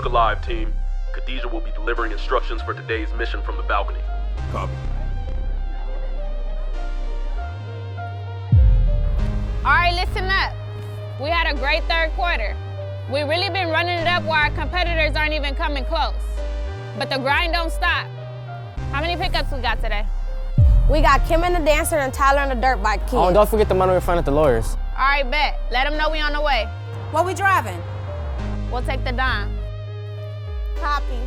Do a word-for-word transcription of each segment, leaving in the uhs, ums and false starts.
Alive, team. Khadijah will be delivering instructions for today's mission from the balcony. Copy. All right, listen up. We had a great third quarter. We really been running it up while our competitors aren't even coming close. But the grind don't stop. How many pickups we got today? We got Kim and the dancer and Tyler and the dirt bike kid. Oh, and don't forget the money in front of the lawyers. All right, bet. Let them know we on the way. What we driving? We'll take the Dime. Copy.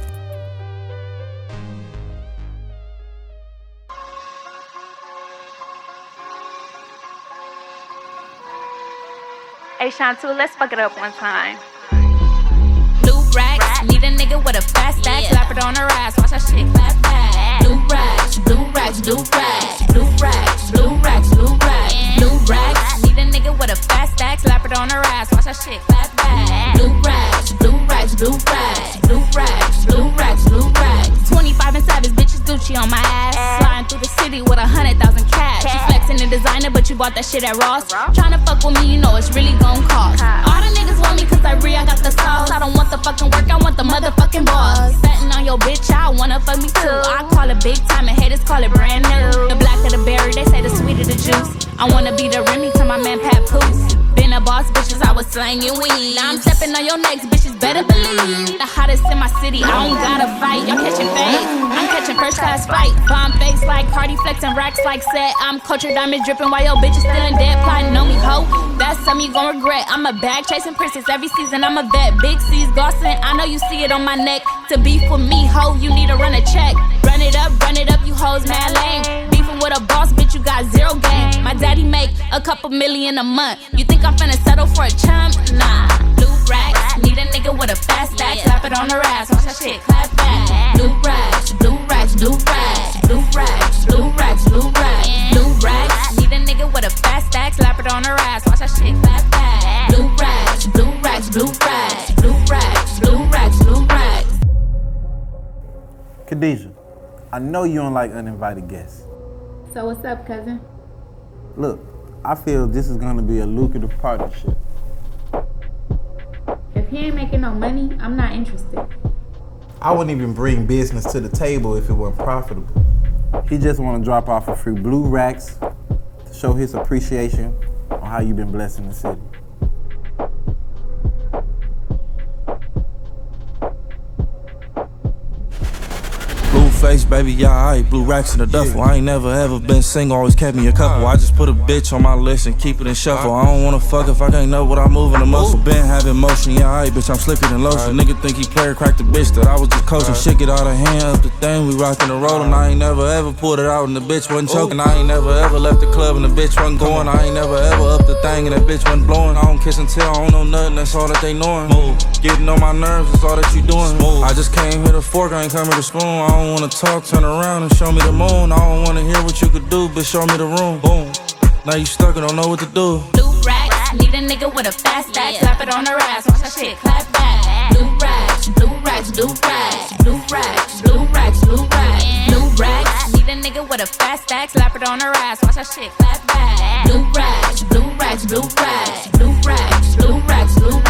Hey, Shantu, let's fuck it up one time. Blue racks, need a nigga with a fast stack, slap it on her ass, watch that shit clap back. Blue racks, blue racks, blue racks, blue racks, blue racks, blue racks, blue racks, need a nigga with a fast stack, slap it on her ass, watch that shit clap back. Blue racks, blue racks, blue racks, blue racks, blue racks, blue racks. twenty-five and savage bitches Gucci on my ass, sliding through the city with a hundred thousand cash. She flexing the designer, but you bought that shit at Ross. Tryna fuck with me, you know it's really gon' cost. All the niggas want me cause I re, I got the sauce. I don't want the fucking work, I want the motherfucking boss. Betting on your bitch, I wanna fuck me too. I call it big time and haters call it brand new. The black of the berry, they say the sweeter the juice. I wanna be the Remy to my man Pat Poose. Been a boss, bitches, I was slanging weed. Now I'm stepping on your necks, bitches, better believe. The hottest in my city, I don't gotta fight. Y'all catching fake, I'm catching first class flight. Bomb face like Cardi, flexing racks like set. I'm culture diamond dripping while your bitch is still in debt. Plotting on me, ho, that's something you gon' regret. I'm a bag chasing princess every season, I'm a vet. Big C's glossing, I know you see it on my neck. To beef with me, ho, you need to run a check. Run it up, run it up, you hoes mad lame. Beefing with a boss, bitch, you got zero game. My daddy make a couple million a month. You think I'm finna settle for a chump? Nah. Blue racks, need a nigga with a fast stack, slap it on her ass, watch that shit clap back. Blue racks, blue racks, blue racks, blue racks, blue racks, blue racks, blue racks, need a nigga with a fast stack, slap it on her ass, watch that shit clap back. Blue racks, blue racks, blue racks, blue racks, blue racks, blue racks. Khadijah, I know you don't like uninvited guests. So what's up, cousin? Look, I feel this is gonna be a lucrative partnership. If he ain't making no money, I'm not interested. I wouldn't even bring business to the table if it weren't profitable. He just wanna drop off a few blue racks to show his appreciation on how you've been blessing the city. Face, baby, yeah, I blue racks in the duffel. I ain't never ever been single, always kept me a couple. I just put a bitch on my list and keep it in shuffle. I don't wanna fuck if I can't know what I'm moving the muscle. Been having motion, yeah, I bitch, I'm slicker than lotion. Nigga think he player, cracked the bitch that I was just coaching. Shit get out of hand, up the thing, we rockin' and rollin'. I ain't never ever pulled it out and the bitch wasn't choking. I ain't never ever left the club and the bitch wasn't going. I ain't never ever up the thing and that bitch wasn't blowing. I don't kiss and tell, I don't know nothing, that's all that they knowin'. Getting on my nerves, that's all that you doing. I just came here to fork, I ain't come here to spoon. I don't wanna talk, turn around and show me the moon. I don't wanna hear what you could do, but show me the room. Boom. Now you stuck and don't know what to do. Blue racks, need a nigga with a fast stack, slap it on her ass, watch that shit clap back. Blue racks, blue racks, blue racks, blue racks, blue racks, blue racks, blue racks, need a nigga with a fast stack, slap it on her ass, watch that shit clap back. Blue racks, blue racks, blue racks, blue racks, blue racks, blue racks.